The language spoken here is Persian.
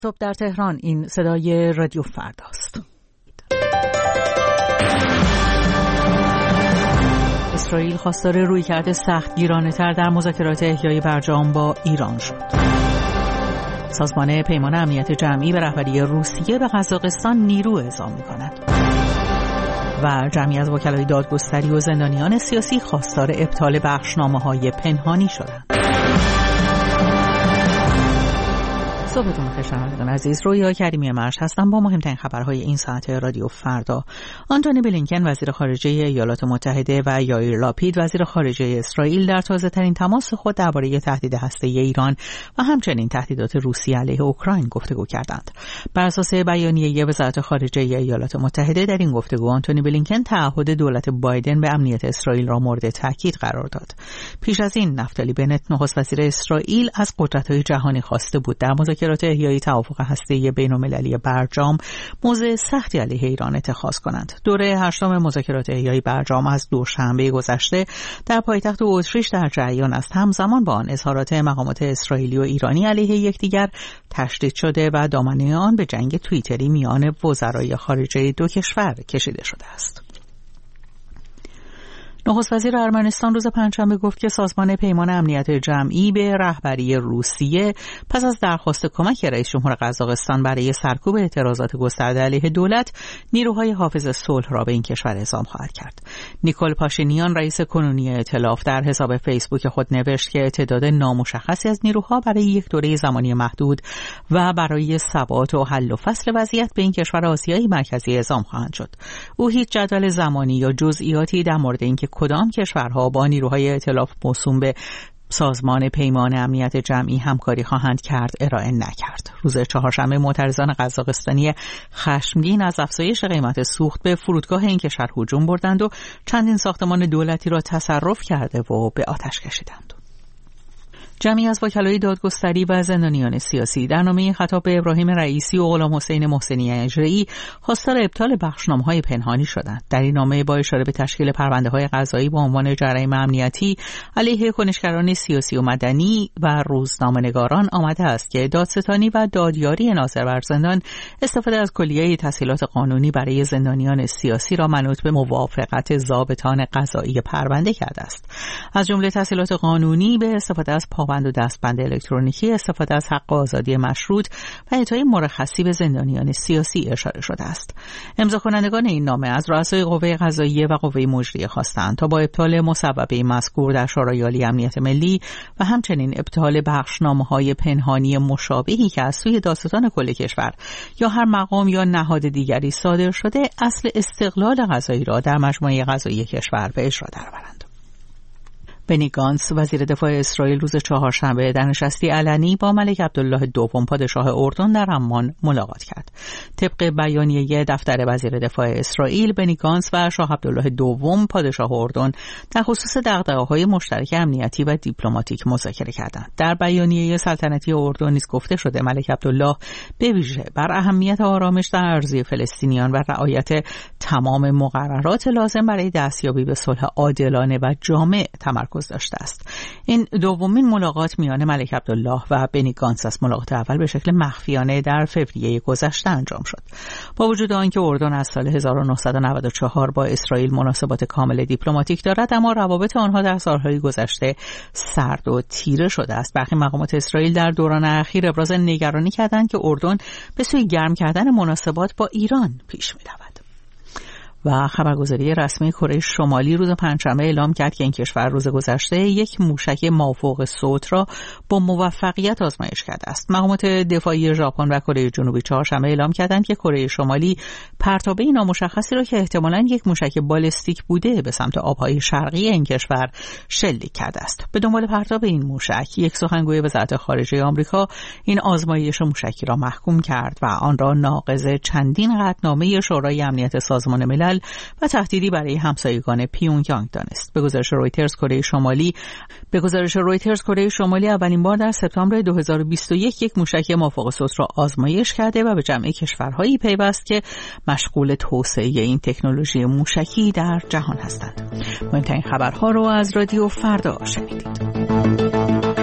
صبح در تهران، این صدای رادیو فرداست. اسرائیل خواستار رویکرد سختگیرانه‌تر در مذاکرات احیای برجام با ایران شد. سازمان پیمان امنیت جمعی به رهبری روسیه به قزاقستان نیرو اعزام می‌کند. و جمعی از وکلای دادگستری و زندانیان سیاسی خواستار ابطال بخشنامه‌های پنهانی شدند. صبحتون بخیر شنوندگان عزیز، رویا کریمی مرش هستم با مهمترین خبرهای این ساعت رادیو فردا. آنتونی بلینکن وزیر خارجه ایالات متحده و یائیر لاپید وزیر خارجه اسرائیل در تازه‌ترین تماس خود درباره تهدید هسته‌ای ایران و همچنین تهدیدات روسیه علیه اوکراین گفتگو کردند. بر اساس بیانیه وزارت خارجه ایالات متحده در این گفتگو آنتونی بلینکن تعهد دولت بایدن به امنیت اسرائیل را مورد تاکید قرار داد. پیش از این نفتالی بنت نخست وزیر اسرائیل از قدرت‌های جهانی خواسته بود در مذاکرات احیای توافق هسته‌ای بین‌المللی برجام موضع سختی علیه ایران اتخاذ کنند. دوره هشتم مذاکرات احیای برجام از دوشنبه گذشته در پایتخت اتریش در جریان است. همزمان با آن اظهارات مقامات اسرائیلی و ایرانی علیه یکدیگر تشدید شده و دامنه آن به جنگ توییتری میان وزرای خارجه دو کشور کشیده شده است. نخست وزیر ارمنستان روز پنجشنبه گفت که سازمان پیمان امنیت جمعی به رهبری روسیه پس از درخواست کمک رئیس جمهور قزاقستان برای سرکوب اعتراضات گسترده علیه دولت نیروهای حافظ صلح را به این کشور اعزام خواهد کرد. نیکول پاشینیان رئیس کنونی ائتلاف در حساب فیسبوک خود نوشت که تعداد نامشخصی از نیروها برای یک دوره زمانی محدود و برای ثبات و حل و فصل وضعیت به این کشور آسیایی مرکزی اعزام خواهند شد. او هیچ جدول زمانی یا جزئیاتی در مورد اینکه کدام کشورها با نیروهای ائتلاف موسوم به سازمان پیمان امنیت جمعی همکاری خواهند کرد ارائه نکرد. روز چهارشنبه معترضان قزاقستانی خشمگین از افزایش قیمت سوخت به فرودگاه این کشور هجوم بردند و چندین ساختمان دولتی را تصرف کرده و به آتش کشیدند. جمعی از وکلای دادگستری و زندانیان سیاسی در نامه خطاب به ابراهیم رئیسی و غلام حسین محسنی اجری خواستار ابطال بخشنامه‌های پنهانی شدند. در این نامه با اشاره به تشکیل پرونده‌های قضایی با عنوان جرایم امنیتی علیه کنشگران سیاسی و مدنی و روزنامه‌نگاران آمده است که دادستانی و دادیاری ناظر بر زندان استفاده از کلیه تسهیلات قانونی برای زندانیان سیاسی را منوط به موافقت ضابطان قضایی پرونده کرده است. از جمله تسهیلات قانونی به استفاده از بند و دستبند الکترونیکی، استفاده از حق آزادی مشروط و اعطای مرخصی به زندانیان سیاسی اشاره شده است. امضا کنندگان این نامه از رؤسای قوه قضاییه و قوه مجریه خواستند تا با ابطال مصوبه مذکور در شورای عالی امنیت ملی و همچنین ابطال بخشنامه‌های پنهانی مشابهی که از سوی دادستان کل کشور یا هر مقام یا نهاد دیگری صادر شده اصل استقلال قضایی را در مجموعه قضایی کشور به اجرا درآورند. بنی گانتس وزیر دفاع اسرائیل روز چهارشنبه در نشستی علنی با ملک عبدالله دوم پادشاه اردن در عمان ملاقات کرد. طبق بیانیه دفتر وزیر دفاع اسرائیل، بنی گانتس و شاه عبدالله دوم پادشاه اردن در خصوص دغدغه‌های مشترک امنیتی و دیپلماتیک مذاکره کردند. در بیانیه سلطنتی اردن نیز گفته شده ملک عبدالله به ویژه بر اهمیت آرامش در اراضی فلسطینیان و رعایت تمام مقررات لازم برای دستیابی به صلح عادلانه و جامع تمرکز داشته است. این دومین ملاقات میان ملک عبدالله و بنی گانتس است. ملاقات اول به شکل مخفیانه در فوریه گذشته انجام شد. با وجود آنکه اردن از سال 1994 با اسرائیل مناسبات کامل دیپلماتیک دارد، اما روابط آنها در سالهای گذشته سرد و تیره شده است. برخی مقامات اسرائیل در دوران اخیر ابراز نگرانی کردند که اردن به سوی گرم کردن مناسبات با ایران پیش می‌رود. و خبرگزاری رسمی کره شمالی روز پنجشنبه اعلام کرد که این کشور روز گذشته یک موشک مافوق صوت را با موفقیت آزمایش کرده است. مقامات دفاعی ژاپن و کره جنوبی چهارشنبه اعلام کردند که کره شمالی پرتابه نامشخصی را که احتمالاً یک موشک بالستیک بوده به سمت آبهای شرقی این کشور شلیک کرده است. به دنبال پرتاب این موشک، یک سخنگوی وزارت خارجه آمریکا این آزمایش موشکی را محکوم کرد و آن را ناقض چندین قطعنامه شورای امنیت سازمان ملل و تهدیدی برای همسایگان پیونگیانگ دانست. به گزارش رویترز کره شمالی اولین بار در سپتامبر 2021 یک موشک مافوق صوت را آزمایش کرده و به جمع کشورهایی پیوست که مشغول توسعه این تکنولوژی موشکی در جهان هستند. مهمترین خبرها رو از رادیو فردا شنیدید.